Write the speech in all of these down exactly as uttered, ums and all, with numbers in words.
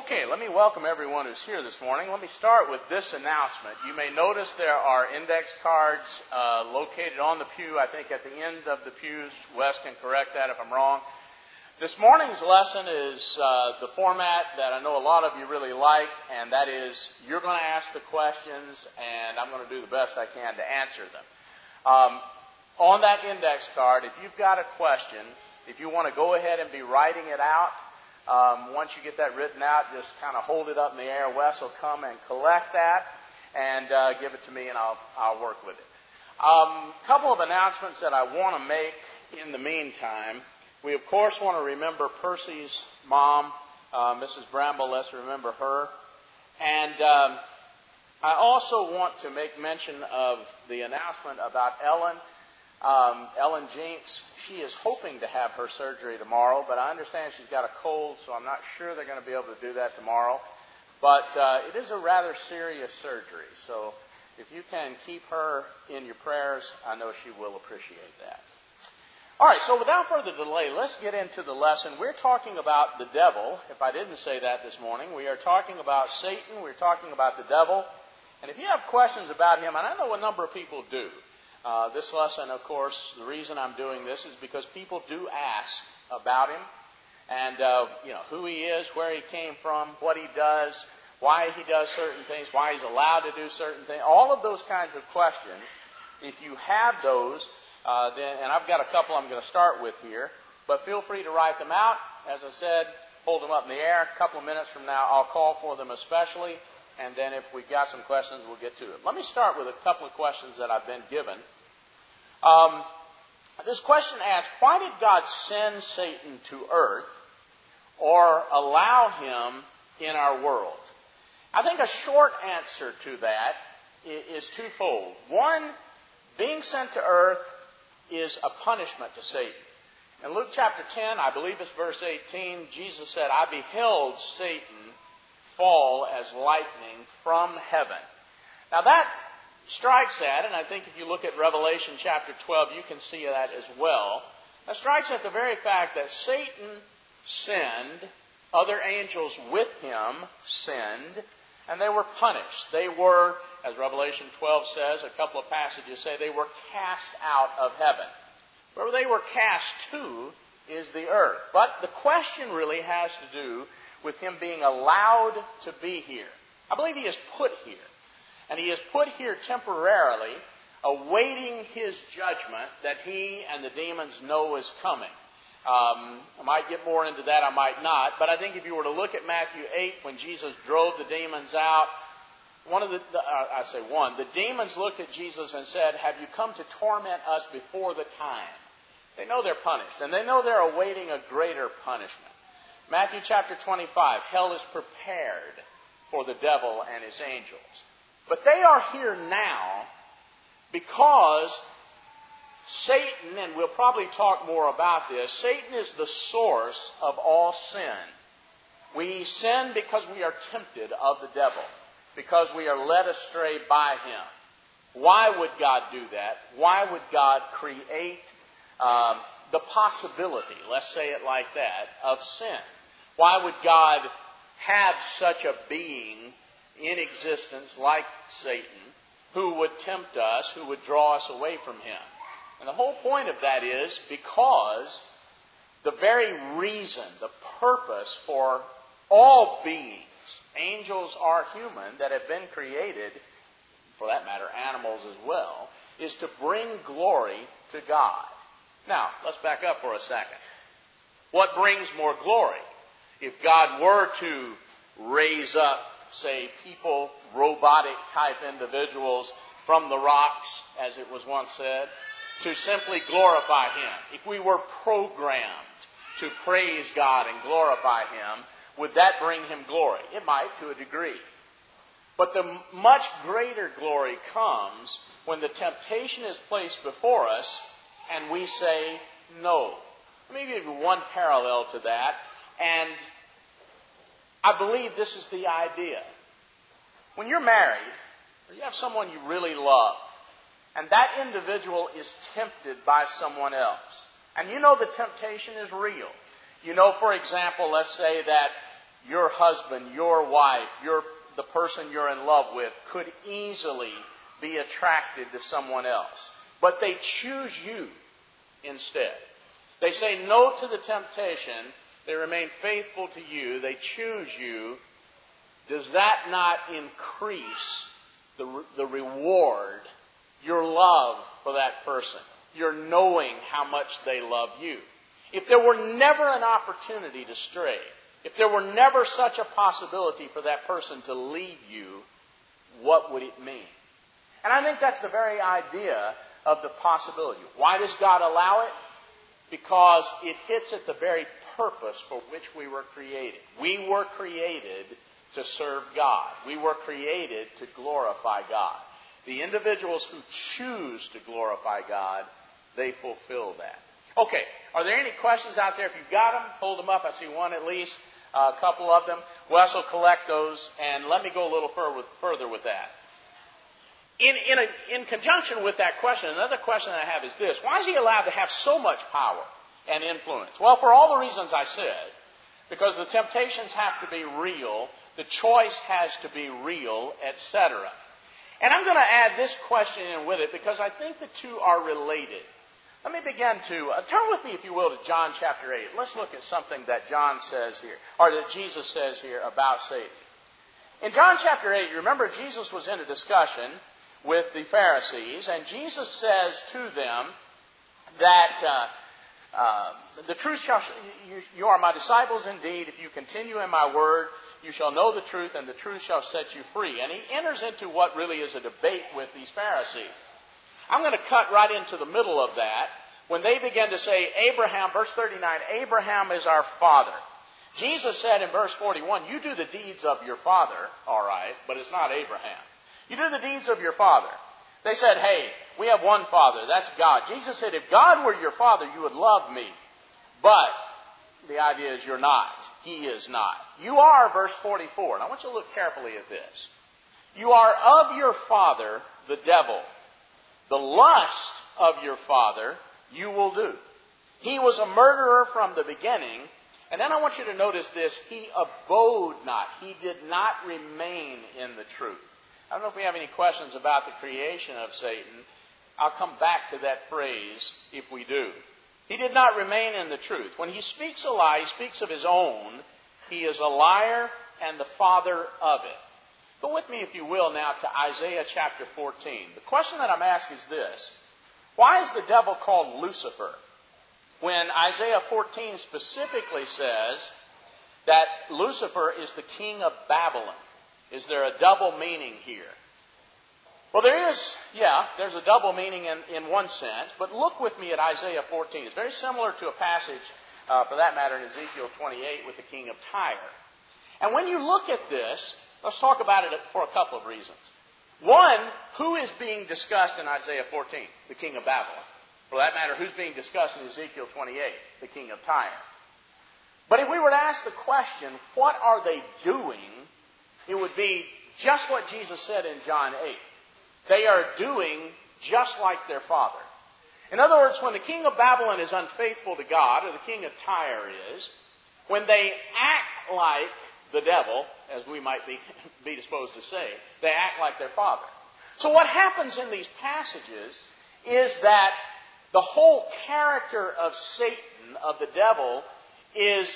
Okay, let me welcome everyone who's here this morning. Let me start with this announcement. You may notice there are index cards uh, located on the pew, I think at the end of the pews. Wes can correct that if I'm wrong. This morning's lesson is uh, the format that I know a lot of you really like, and that is you're going to ask the questions, and I'm going to do the best I can to answer them. Um, on that index card, if you've got a question, if you want to go ahead and be writing it out, Um, once you get that written out, just kind of hold it up in the air. Wes will come and collect that and uh, give it to me, and I'll, I'll work with it. A um, couple of announcements that I want to make in the meantime. We, of course, want to remember Percy's mom, uh, Missus Bramble. Let's remember her. And um, I also want to make mention of the announcement about Ellen. Um, Ellen Jinks, she is hoping to have her surgery tomorrow, but I understand she's got a cold, so I'm not sure they're going to be able to do that tomorrow. But uh, it is a rather serious surgery, so if you can keep her in your prayers, I know she will appreciate that. All right, so without further delay, let's get into the lesson. We're talking about the devil. If I didn't say that this morning, we are talking about Satan. We're talking about the devil. And if you have questions about him, and I know a number of people do, Uh, this lesson, of course, the reason I'm doing this is because people do ask about him and, uh, you know, who he is, where he came from, what he does, why he does certain things, why he's allowed to do certain things. All of those kinds of questions, if you have those, uh, then, and I've got a couple I'm going to start with here, but feel free to write them out. As I said, hold them up in the air. A couple of minutes from now, I'll call for them especially, and then if we've got some questions, we'll get to it. Let me start with a couple of questions that I've been given. Um, this question asks, why did God send Satan to earth or allow him in our world? I think a short answer to that is twofold. One, being sent to earth is a punishment to Satan. In Luke chapter ten, I believe it's verse eighteen, Jesus said, I beheld Satan fall as lightning from heaven. Now that strikes at, and I think if you look at Revelation chapter twelve, you can see that as well. That strikes at the very fact that Satan sinned, other angels with him sinned, and they were punished. They were, as Revelation twelve says, a couple of passages say, they were cast out of heaven. Where they were cast to is the earth. But the question really has to do with him being allowed to be here. I believe he is put here. And he is put here temporarily, awaiting his judgment that he and the demons know is coming. Um, I might get more into that, I might not. But I think if you were to look at Matthew eight, when Jesus drove the demons out, one of the, the uh, I say one, the demons looked at Jesus and said, have you come to torment us before the time? They know they're punished, and they know they're awaiting a greater punishment. Matthew chapter twenty-five, hell is prepared for the devil and his angels. But they are here now because Satan, and we'll probably talk more about this, Satan is the source of all sin. We sin because we are tempted of the devil, because we are led astray by him. Why would God do that? Why would God create um, the possibility, let's say it like that, of sin? Why would God have such a being in existence like Satan who would tempt us, who would draw us away from him? And the whole point of that is because the very reason, the purpose for all beings, angels are human, that have been created, for that matter animals as well, is to bring glory to God. Now, let's back up for a second. What brings more glory? If God were to raise up, say, people, robotic-type individuals from the rocks, as it was once said, to simply glorify him. If we were programmed to praise God and glorify him, would that bring him glory? It might, to a degree. But the much greater glory comes when the temptation is placed before us and we say no. Let me give you one parallel to that, and I believe this is the idea. When you're married, or you have someone you really love, and that individual is tempted by someone else, and you know the temptation is real. You know, for example, let's say that your husband, your wife, your, the person you're in love with could easily be attracted to someone else. But they choose you instead. They say no to the temptation. They remain faithful to you. They choose you. Does that not increase the, the reward, your love for that person, your knowing how much they love you? If there were never an opportunity to stray, if there were never such a possibility for that person to leave you, what would it mean? And I think that's the very idea of the possibility. Why does God allow it? Because it hits at the very purpose for which we were created. We were created to serve God. We were created to glorify God. The individuals who choose to glorify God, they fulfill that. Okay, are there any questions out there? If you've got them, hold them up. I see one at least, uh, a couple of them. Wes will collect those, and let me go a little further with, further with that. In, in, a, in conjunction with that question, another question that I have is this. Why is he allowed to have so much power and influence? Well, for all the reasons I said. Because the temptations have to be real, the choice has to be real, et cetera. And I'm going to add this question in with it because I think the two are related. Let me begin to, uh, turn with me, if you will, to John chapter eight. Let's look at something that John says here, or that Jesus says here about Satan. In John chapter eight, you remember Jesus was in a discussion with the Pharisees, and Jesus says to them that uh, uh, the truth shall, you, you are my disciples indeed, if you continue in my word, you shall know the truth, and the truth shall set you free. And he enters into what really is a debate with these Pharisees. I'm going to cut right into the middle of that when they begin to say, Abraham, verse thirty-nine, Abraham is our father. Jesus said in verse forty-one, you do the deeds of your father, all right, but it's not Abraham. You do the deeds of your father. They said, hey, we have one father, that's God. Jesus said, if God were your father, you would love me. But the idea is you're not. He is not. You are, verse forty-four, and I want you to look carefully at this. You are of your father, the devil. The lust of your father you will do. He was a murderer from the beginning. And then I want you to notice this. He abode not. He did not remain in the truth. I don't know if we have any questions about the creation of Satan. I'll come back to that phrase if we do. He did not remain in the truth. When he speaks a lie, he speaks of his own. He is a liar and the father of it. Go with me, if you will, now to Isaiah chapter fourteen. The question that I'm asking is this. Why is the devil called Lucifer? When Isaiah fourteen specifically says that Lucifer is the king of Babylon. Is there a double meaning here? Well, there is, yeah, there's a double meaning in, in one sense. But look with me at Isaiah fourteen. It's very similar to a passage, uh, for that matter, in Ezekiel twenty-eight with the king of Tyre. And when you look at this, let's talk about it for a couple of reasons. One, who is being discussed in Isaiah fourteen? The king of Babylon. For that matter, who's being discussed in Ezekiel twenty-eight? The king of Tyre. But if we were to ask the question, what are they doing? It would be just what Jesus said in John eight. They are doing just like their father. In other words, when the king of Babylon is unfaithful to God, or the king of Tyre is, when they act like the devil, as we might be, be disposed to say, they act like their father. So what happens in these passages is that the whole character of Satan, of the devil, is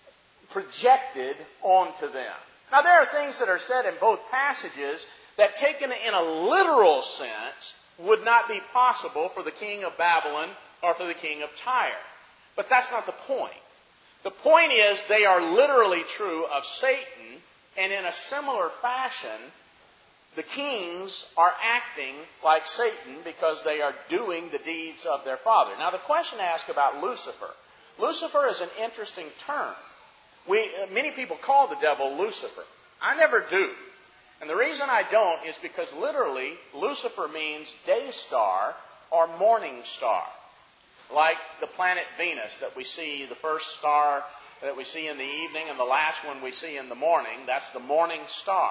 projected onto them. Now, there are things that are said in both passages that, taken in a literal sense, would not be possible for the king of Babylon or for the king of Tyre. But that's not the point. The point is they are literally true of Satan, and in a similar fashion, the kings are acting like Satan because they are doing the deeds of their father. Now, the question asked about Lucifer. Lucifer is an interesting term. We, many people call the devil Lucifer. I never do. And the reason I don't is because literally Lucifer means day star or morning star. Like the planet Venus that we see, the first star that we see in the evening and the last one we see in the morning, that's the morning star.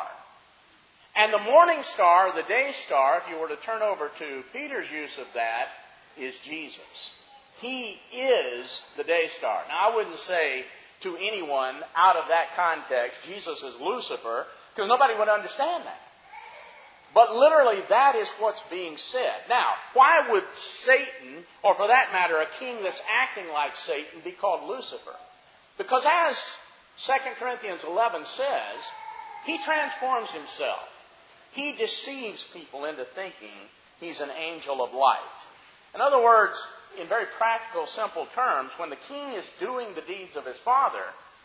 And the morning star, the day star, if you were to turn over to Peter's use of that, is Jesus. He is the day star. Now, I wouldn't say to anyone out of that context, Jesus is Lucifer, because nobody would understand that. But literally, that is what's being said. Now, why would Satan, or for that matter, a king that's acting like Satan, be called Lucifer? Because as Second Corinthians eleven says, he transforms himself. He deceives people into thinking he's an angel of light. In other words, in very practical, simple terms, when the king is doing the deeds of his father,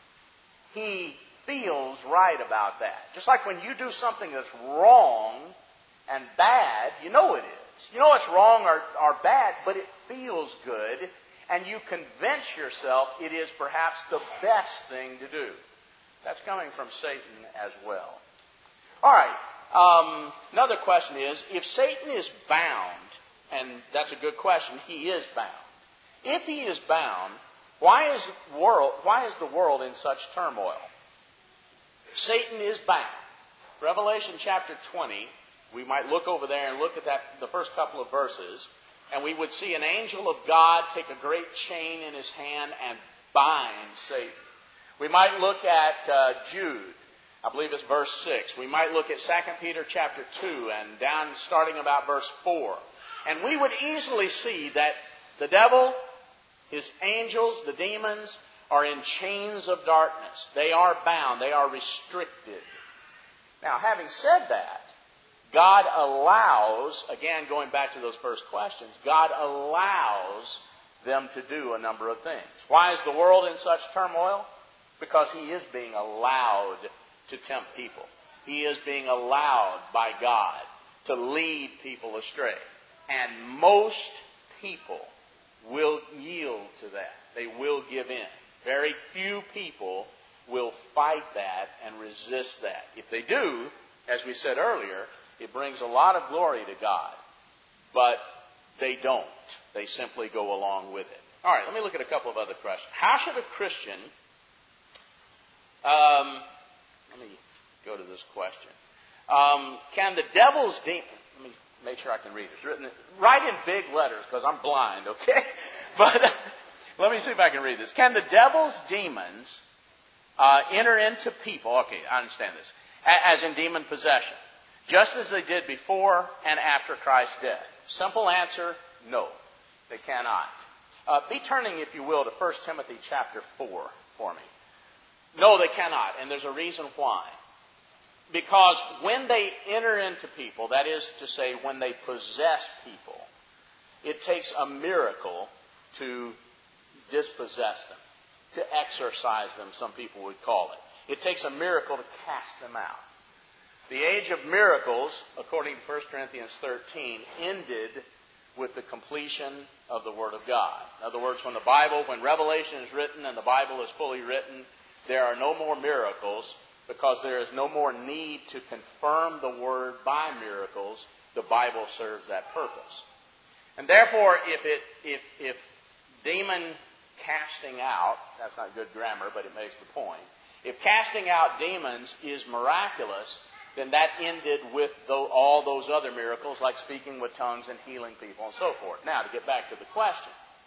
he feels right about that. Just like when you do something that's wrong and bad, you know it is. You know it's wrong or, or bad, but it feels good, and you convince yourself it is perhaps the best thing to do. That's coming from Satan as well. All right. Um, another question is, if Satan is bound, and that's a good question, he is bound. If he is bound, why is the world, why is the world in such turmoil? Satan is bound. Revelation chapter twenty, we might look over there and look at that, the first couple of verses, and we would see an angel of God take a great chain in his hand and bind Satan. We might look at uh, Jude. I believe it's verse six. We might look at Second Peter chapter two and down starting about verse four. And we would easily see that the devil, his angels, the demons, are in chains of darkness. They are bound. They are restricted. Now, having said that, God allows, again going back to those first questions, God allows them to do a number of things. Why is the world in such turmoil? Because he is being allowed to tempt people. He is being allowed by God to lead people astray. And most people will yield to that. They will give in. Very few people will fight that and resist that. If they do, as we said earlier, it brings a lot of glory to God. But they don't. They simply go along with it. All right, let me look at a couple of other questions. How should a Christian... Um, let me go to this question. Um, can the devil's demon... Let me make sure I can read it. It's written, write in big letters because I'm blind, okay? But uh, let me see if I can read this. Can the devil's demons uh, enter into people? Okay, I understand this. A- as in demon possession. Just as they did before and after Christ's death. Simple answer, no. They cannot. Uh, be turning, if you will, to First Timothy chapter four for me. No, they cannot, and there's a reason why. Because when they enter into people, that is to say, when they possess people, it takes a miracle to dispossess them, to exorcise them, some people would call it. It takes a miracle to cast them out. The age of miracles, according to First Corinthians thirteen, ended with the completion of the Word of God. In other words, when the Bible, when Revelation is written and the Bible is fully written, there are no more miracles because there is no more need to confirm the Word by miracles. The Bible serves that purpose. And therefore, if it, if, if demon casting out, that's not good grammar, but it makes the point. If casting out demons is miraculous, then that ended with all those other miracles like speaking with tongues and healing people and so forth. Now, to get back to the question.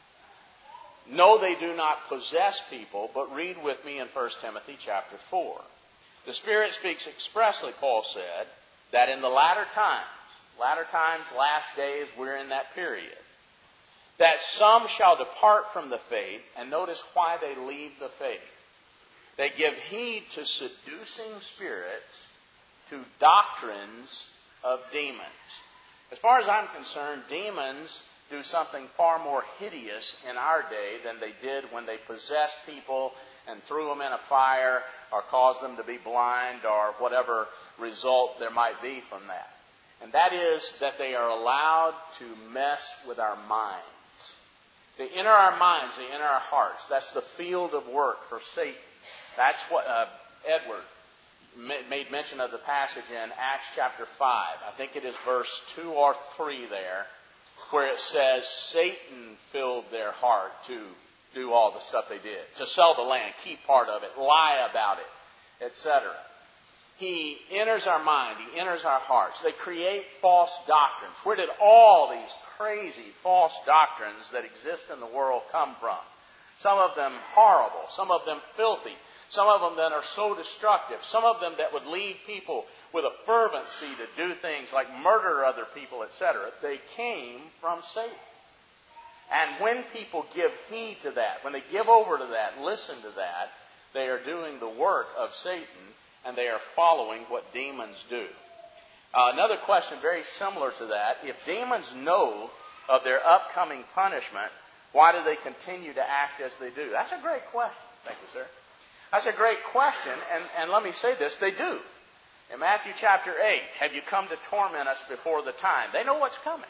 No, they do not possess people, but read with me in First Timothy chapter four. The Spirit speaks expressly, Paul said, that in the latter times, latter times, last days, we're in that period, that some shall depart from the faith, and notice why they leave the faith. They give heed to seducing spirits, to doctrines of demons. As far as I'm concerned, demons do something far more hideous in our day than they did when they possessed people and threw them in a fire or caused them to be blind or whatever result there might be from that. And that is that they are allowed to mess with our minds. They enter our minds, they enter our hearts. That's the field of work for Satan. That's what uh, Edward made mention of the passage in Acts chapter five. I think it is verse two or three there, where it says Satan filled their heart to do all the stuff they did, to sell the land, keep part of it, lie about it, et cetera. He enters our mind. He enters our hearts. They create false doctrines. Where did all these crazy false doctrines that exist in the world come from? Some of them horrible. Some of them filthy. Some of them that are so destructive. Some of them that would lead people with a fervency to do things like murder other people, et cetera. They came from Satan. And when people give heed to that, when they give over to that, listen to that, they are doing the work of Satan, and they are following what demons do. Uh, another question very similar to that. If demons know of their upcoming punishment, why do they continue to act as they do? That's a great question. Thank you, sir. That's a great question, and, and let me say this, they do. In Matthew chapter eight, have you come to torment us before the time? They know what's coming.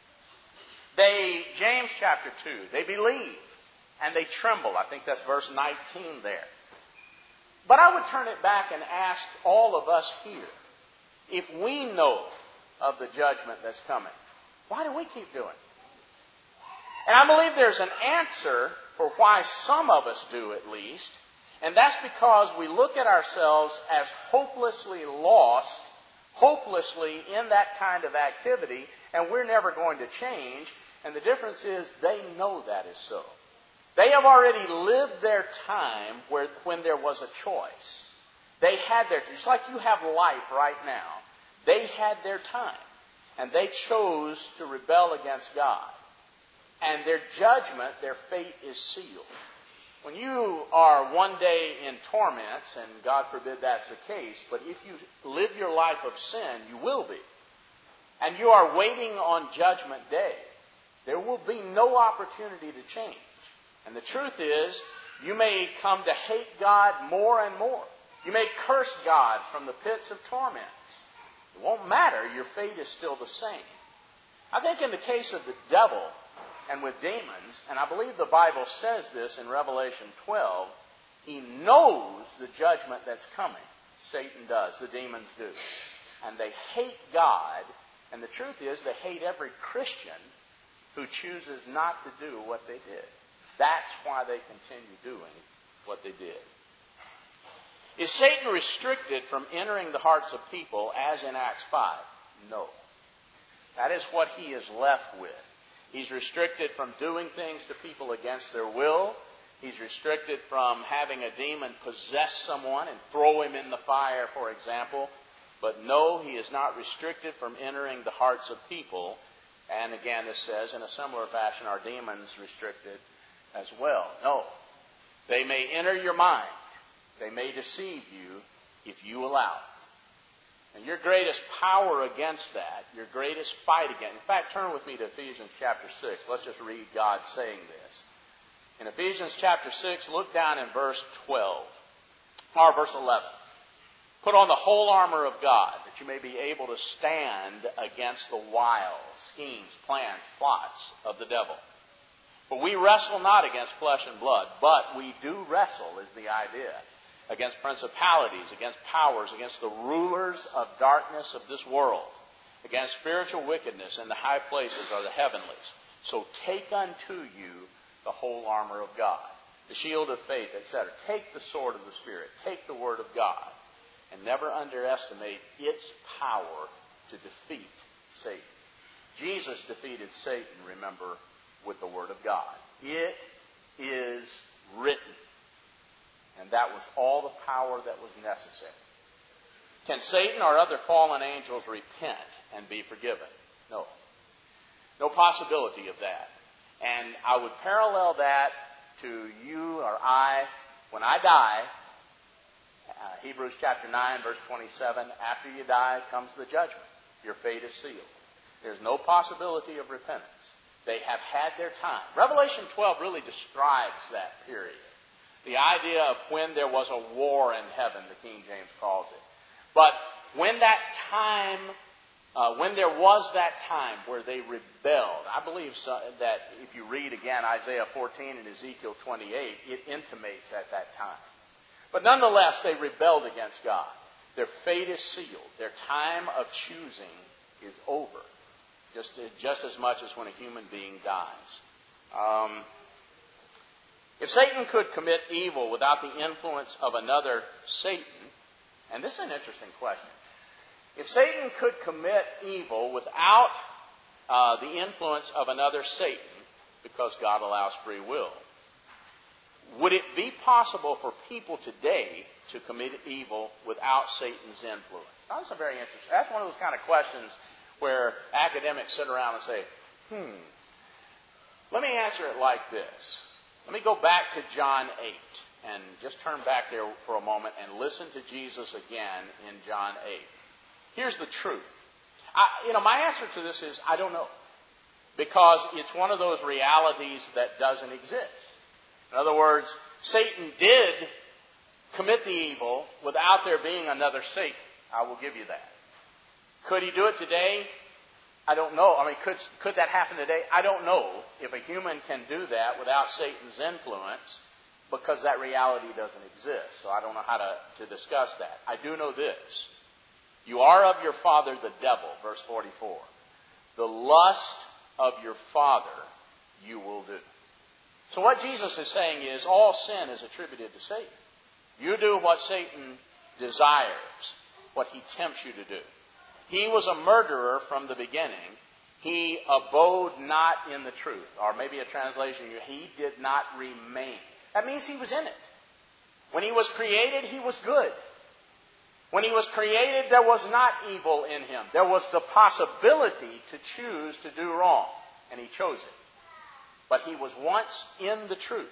They, James chapter two, they believe and they tremble. I think that's verse nineteen there. But I would turn it back and ask all of us here, if we know of the judgment that's coming, why do we keep doing it? And I believe there's an answer for why some of us do, at least. And that's because we look at ourselves as hopelessly lost, hopelessly in that kind of activity, and we're never going to change. And the difference is they know that is so. They have already lived their time where, when there was a choice. They had their, just like you have life right now, they had their time. And they chose to rebel against God. And their judgment, their fate is sealed. When you are one day in torments, and God forbid that's the case, but if you live your life of sin, you will be. And you are waiting on Judgment Day. There will be no opportunity to change. And the truth is, you may come to hate God more and more. You may curse God from the pits of torments. It won't matter. Your fate is still the same. I think in the case of the devil and with demons, and I believe the Bible says this in Revelation twelve, he knows the judgment that's coming. Satan does. The demons do. And they hate God. And the truth is, they hate every Christian who chooses not to do what they did. That's why they continue doing what they did. Is Satan restricted from entering the hearts of people as in Acts five? No. That is what he is left with. He's restricted from doing things to people against their will. He's restricted from having a demon possess someone and throw him in the fire, for example. But no, he is not restricted from entering the hearts of people. And again, this says, in a similar fashion, are demons restricted as well? No. They may enter your mind. They may deceive you if you allow it. And your greatest power against that, your greatest fight against... In fact, turn with me to Ephesians chapter six. Let's just read God saying this. In Ephesians chapter six, look down in verse twelve. Or verse eleven. Put on the whole armor of God, that you may be able to stand against the wiles, schemes, plans, plots of the devil. For we wrestle not against flesh and blood, but we do wrestle, is the idea, against principalities, against powers, against the rulers of darkness of this world, against spiritual wickedness in the high places or the heavenlies. So take unto you the whole armor of God, the shield of faith, et cetera. Take the sword of the Spirit. Take the word of God. And never underestimate its power to defeat Satan. Jesus defeated Satan, remember, with the word of God. It is written. And that was all the power that was necessary. Can Satan or other fallen angels repent and be forgiven? No. No possibility of that. And I would parallel that to you or I. When I die, uh, Hebrews chapter nine, verse twenty-seven, after you die comes the judgment. Your fate is sealed. There's no possibility of repentance. They have had their time. Revelation twelve really describes that period. The idea of when there was a war in heaven, the King James calls it. But when that time, uh, when there was that time where they rebelled, I believe so, that if you read again Isaiah fourteen and Ezekiel twenty-eight, it intimates at that time. But nonetheless, they rebelled against God. Their fate is sealed. Their time of choosing is over. Just, just as much as when a human being dies. Um, if Satan could commit evil without the influence of another Satan, and this is an interesting question. If Satan could commit evil without uh, the influence of another Satan, because God allows free will, Would it be possible for people today to commit evil without Satan's influence? Now, that's a very interesting. That's one of those kind of questions where academics sit around and say, hmm. Let me answer it like this. Let me go back to John eight and just turn back there for a moment and listen to Jesus again in John eight. Here's the truth. I, you know, my answer to this is I don't know. Because it's one of those realities that doesn't exist. In other words, Satan did commit the evil without there being another Satan. I will give you that. Could he do it today? I don't know. I mean, could, could that happen today? I don't know if a human can do that without Satan's influence, because that reality doesn't exist. So I don't know how to, to discuss that. I do know this. You are of your father the devil, verse forty-four. The lust of your father you will do. So what Jesus is saying is all sin is attributed to Satan. You do what Satan desires, what he tempts you to do. He was a murderer from the beginning. He abode not in the truth. Or maybe a translation, he did not remain. That means he was in it. When he was created, he was good. When he was created, there was not evil in him. There was the possibility to choose to do wrong. And he chose it. But he was once in the truth.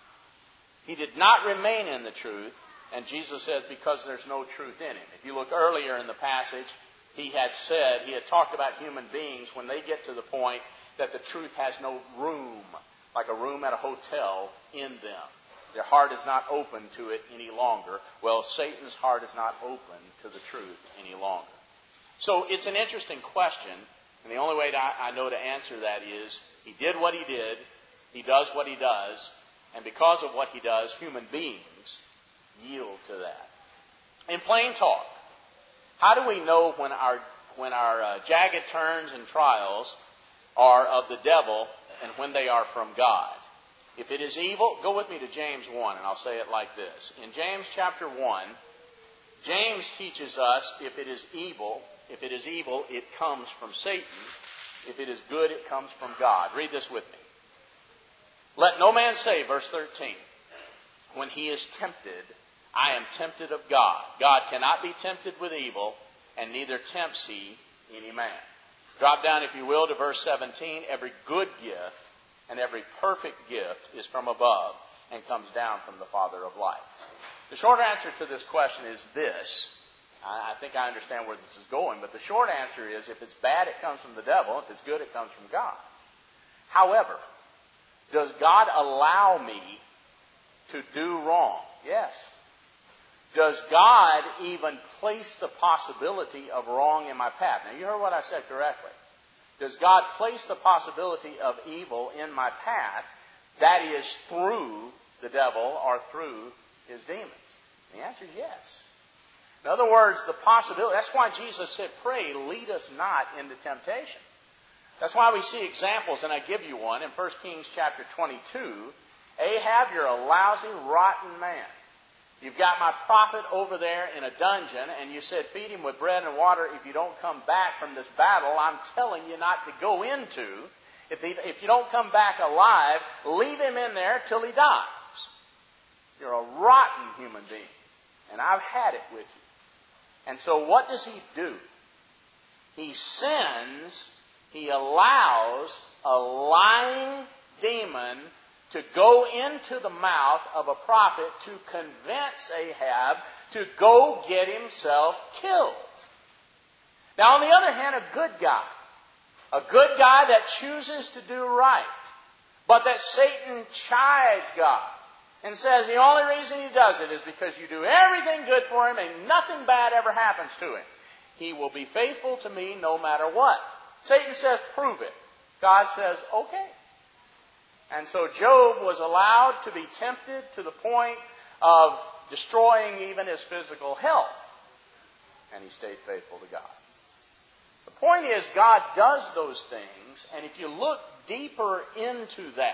He did not remain in the truth. And Jesus says, because there's no truth in him. If you look earlier in the passage, he had said, he had talked about human beings when they get to the point that the truth has no room, like a room at a hotel, in them. Their heart is not open to it any longer. Well, Satan's heart is not open to the truth any longer. So it's an interesting question, and the only way that I know to answer that is he did what he did, he does what he does, and because of what he does, human beings yield to that. In plain talk, how do we know when our when our uh, jagged turns and trials are of the devil and when they are from God? If it is evil, go with me to James one, and I'll say it like this. In James chapter one, James teaches us if it is evil, if it is evil, it comes from Satan. If it is good, it comes from God. Read this with me. Let no man say, verse thirteen, when he is tempted, I am tempted of God. God cannot be tempted with evil, and neither tempts he any man. Drop down, if you will, to verse seventeen. Every good gift and every perfect gift is from above and comes down from the Father of lights. The short answer to this question is this. I think I understand where this is going, but the short answer is if it's bad, it comes from the devil. If it's good, it comes from God. However, does God allow me to do wrong? Yes. Does God even place the possibility of wrong in my path? Now, you heard what I said correctly. Does God place the possibility of evil in my path, that is, through the devil or through his demons? The answer is yes. In other words, the possibility, that's why Jesus said, pray, lead us not into temptation. That's why we see examples, and I give you one. In First Kings chapter twenty-two, Ahab, you're a lousy, rotten man. You've got my prophet over there in a dungeon, and you said, feed him with bread and water if you don't come back from this battle I'm telling you not to go into. If, he, if you don't come back alive, leave him in there till he dies. You're a rotten human being, and I've had it with you. And so what does he do? He sends, he allows a lying demon to go into the mouth of a prophet to convince Ahab to go get himself killed. Now, on the other hand, a good guy. A good guy that chooses to do right. But that Satan chides God and says the only reason he does it is because you do everything good for him and nothing bad ever happens to him. He will be faithful to me no matter what. Satan says, prove it. God says, okay. And so Job was allowed to be tempted to the point of destroying even his physical health. And he stayed faithful to God. The point is, God does those things, and if you look deeper into that,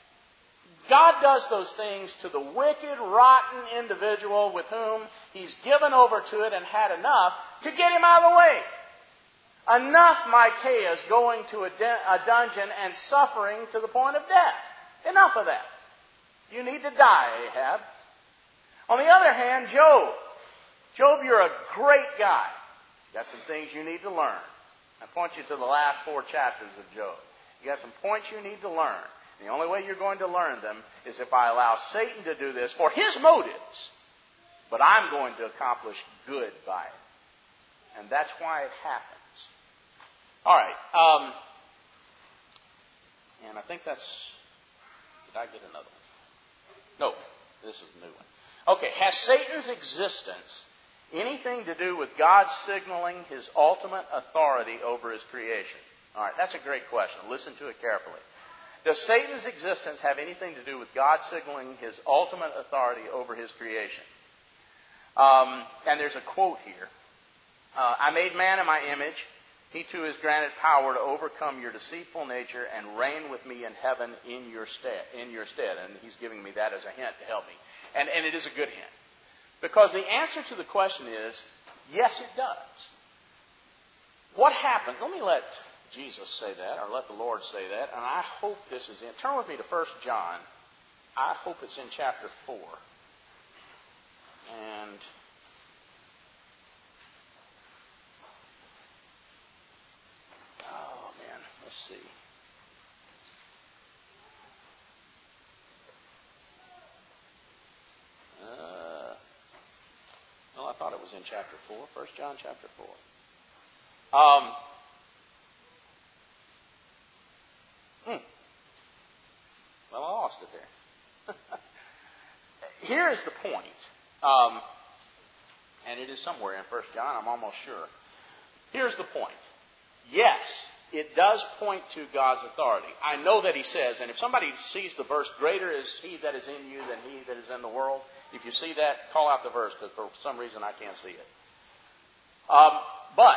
God does those things to the wicked, rotten individual with whom he's given over to it and had enough to get him out of the way. Enough Micaiah's going to a, de- a dungeon and suffering to the point of death. Enough of that. You need to die, Ahab. On the other hand, Job. Job, you're a great guy. Got some things you need to learn. I point you to the last four chapters of Job. You got some points you need to learn. The only way you're going to learn them is if I allow Satan to do this for his motives. But I'm going to accomplish good by it. And that's why it happens. All right. Um, and I think that's... Did I get another one? No. This is a new one. Okay. Has Satan's existence anything to do with God signaling His ultimate authority over His creation? All right. That's a great question. Listen to it carefully. Does Satan's existence have anything to do with God signaling His ultimate authority over His creation? Um, and there's a quote here. Uh, I made man in my image. He too is granted power to overcome your deceitful nature and reign with me in heaven in your stead. In your stead. And he's giving me that as a hint to help me. And, and it is a good hint. Because the answer to the question is, yes, it does. What happened? Let me let Jesus say that, or let the Lord say that, and I hope this is in. Turn with me to First John. I hope it's in chapter four. And oh man, let's see. Uh, well, I thought it was in chapter four. First John chapter four. Um. Hmm. Well, I lost it there. Here's the point. Um, and it is somewhere in First John, I'm almost sure. Here's the point. Yes, it does point to God's authority. I know that He says, and if somebody sees the verse, greater is He that is in you than he that is in the world, if you see that, call out the verse, because for some reason I can't see it. Um, but,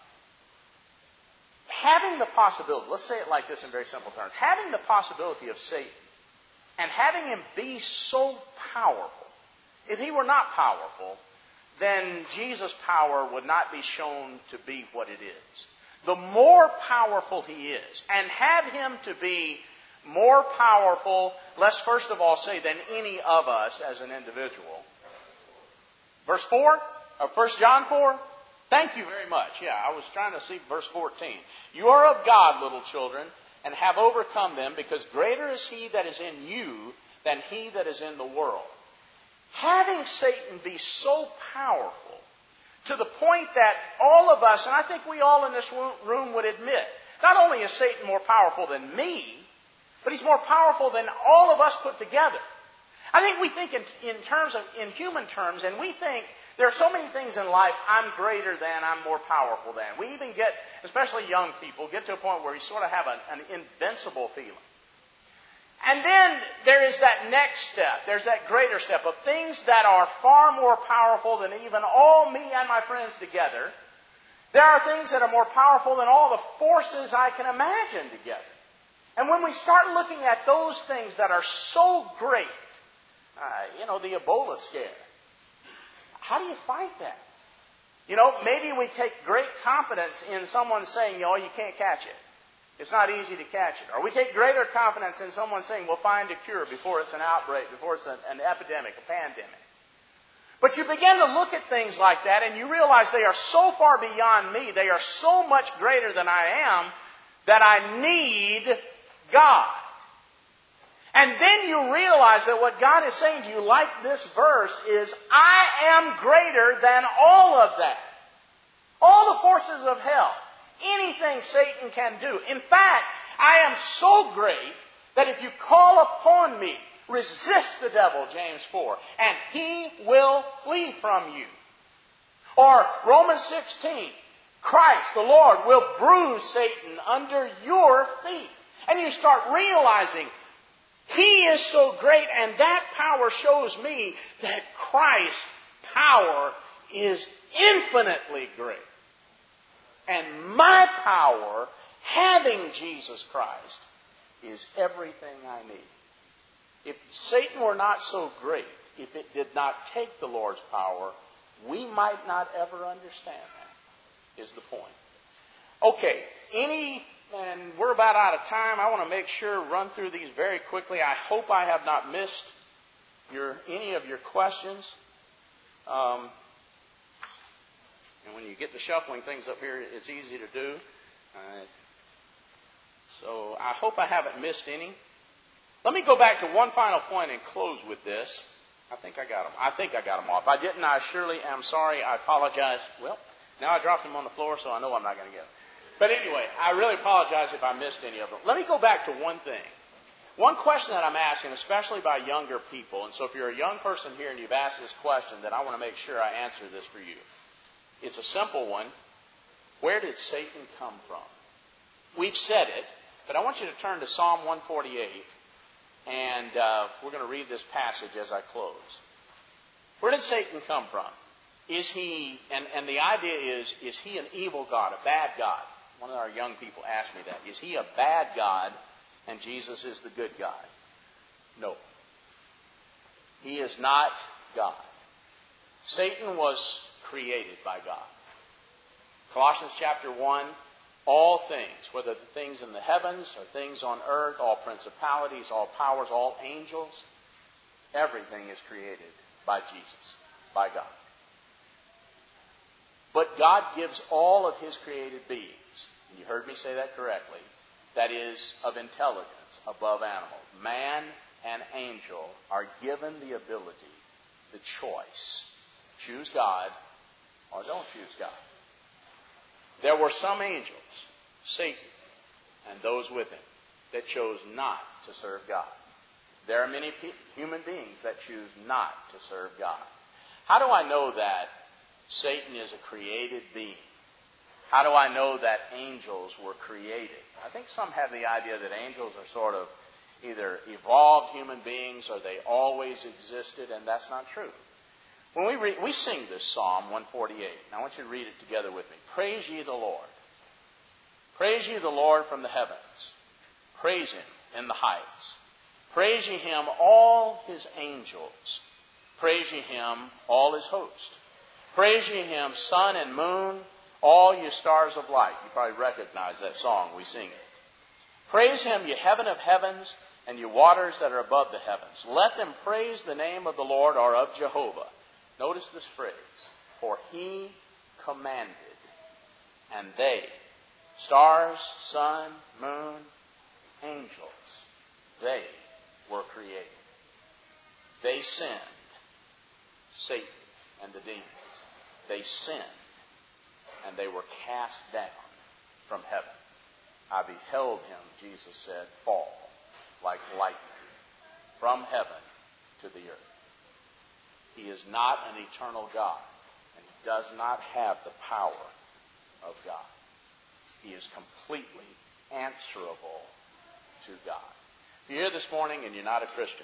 having the possibility, let's say it like this in very simple terms, having the possibility of Satan and having him be so powerful, if he were not powerful, then Jesus' power would not be shown to be what it is. The more powerful he is, and have him to be more powerful, let's first of all say, than any of us as an individual. Verse four, or First John four, thank you very much. Yeah, I was trying to see verse fourteen. You are of God, little children, and have overcome them, because greater is He that is in you than he that is in the world. Having Satan be so powerful to the point that all of us, and I think we all in this room would admit, not only is Satan more powerful than me, but he's more powerful than all of us put together. I think we think in, in terms of, in human terms, and we think there are so many things in life I'm greater than, I'm more powerful than. We even get, especially young people, get to a point where we sort of have an, an invincible feeling. And then there is that next step. There's that greater step of things that are far more powerful than even all me and my friends together. There are things that are more powerful than all the forces I can imagine together. And when we start looking at those things that are so great, uh, you know, the Ebola scare, how do you fight that? You know, maybe we take great confidence in someone saying, oh, you can't catch it. It's not easy to catch it. Or we take greater confidence in someone saying, we'll find a cure before it's an outbreak, before it's an, an epidemic, a pandemic. But you begin to look at things like that and you realize they are so far beyond me, they are so much greater than I am, that I need God. And then you realize that what God is saying to you, like this verse, is, I am greater than all of that. All the forces of hell. Anything Satan can do. In fact, I am so great that if you call upon me, resist the devil, James four, and he will flee from you. Or Romans sixteen, Christ, the Lord, will bruise Satan under your feet. And you start realizing He is so great, and that power shows me that Christ's power is infinitely great. And my power, having Jesus Christ, is everything I need. If Satan were not so great, if it did not take the Lord's power, we might not ever understand that, is the point. Okay, any, and we're about out of time. I want to make sure, run through these very quickly. I hope I have not missed your any of your questions. Um, and when you get to shuffling things up here, it's easy to do. Uh, so I hope I haven't missed any. Let me go back to one final point and close with this. I think I got them. I think I got them off. If I didn't, I surely am sorry. I apologize. Well, now I dropped them on the floor, so I know I'm not going to get them. But anyway, I really apologize if I missed any of them. Let me go back to one thing. One question that I'm asking, especially by younger people, and so if you're a young person here and you've asked this question, then I want to make sure I answer this for you. It's a simple one. Where did Satan come from? We've said it, but I want you to turn to Psalm one forty-eight, and uh, we're going to read this passage as I close. Where did Satan come from? Is he, and, and the idea is, is he an evil God, a bad God? One of our young people asked me that. Is he a bad God and Jesus is the good God? No. He is not God. Satan was created by God. Colossians chapter one, all things, whether the things in the heavens or things on earth, all principalities, all powers, all angels, everything is created by Jesus, by God. But God gives all of His created beings, and you heard me say that correctly, that is of intelligence above animals. Man and angel are given the ability, the choice, choose God or don't choose God. There were some angels, Satan, and those with him, that chose not to serve God. There are many pe- human beings that choose not to serve God. How do I know that Satan is a created being? How do I know that angels were created? I think some have the idea that angels are sort of either evolved human beings or they always existed, and that's not true. When we read, we sing this Psalm one forty-eight, and I want you to read it together with me. Praise ye the Lord. Praise ye the Lord from the heavens. Praise Him in the heights. Praise ye Him, all His angels. Praise ye Him, all His host. Praise ye Him, sun and moon, all ye stars of light. You probably recognize that song. We sing it. Praise Him, ye heaven of heavens, and ye waters that are above the heavens. Let them praise the name of the Lord or of Jehovah. Notice this phrase. For He commanded, and they, stars, sun, moon, angels, they were created. They sinned. Satan and the demons. They sinned, and they were cast down from heaven. I beheld Him, Jesus said, fall like lightning from heaven to the earth. He is not an eternal God, and He does not have the power of God. He is completely answerable to God. If you're here this morning and you're not a Christian,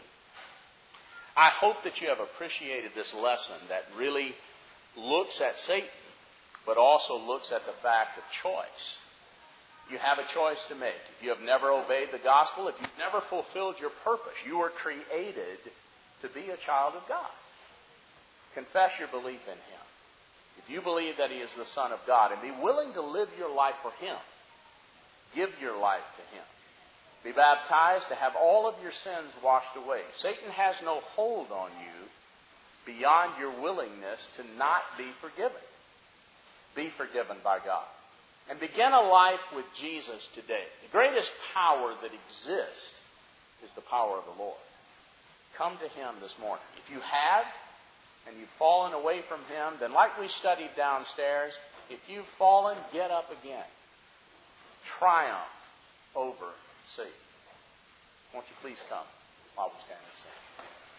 I hope that you have appreciated this lesson that really looks at Satan, but also looks at the fact of choice. You have a choice to make. If you have never obeyed the gospel, if you've never fulfilled your purpose, you were created to be a child of God. Confess your belief in Him. If you believe that He is the Son of God, and be willing to live your life for Him, give your life to Him. Be baptized to have all of your sins washed away. Satan has no hold on you beyond your willingness to not be forgiven. Be forgiven by God. And begin a life with Jesus today. The greatest power that exists is the power of the Lord. Come to Him this morning. If you have, and you've fallen away from Him, then like we studied downstairs, if you've fallen, get up again. Triumph over Satan. Won't you please come while we stand and sing?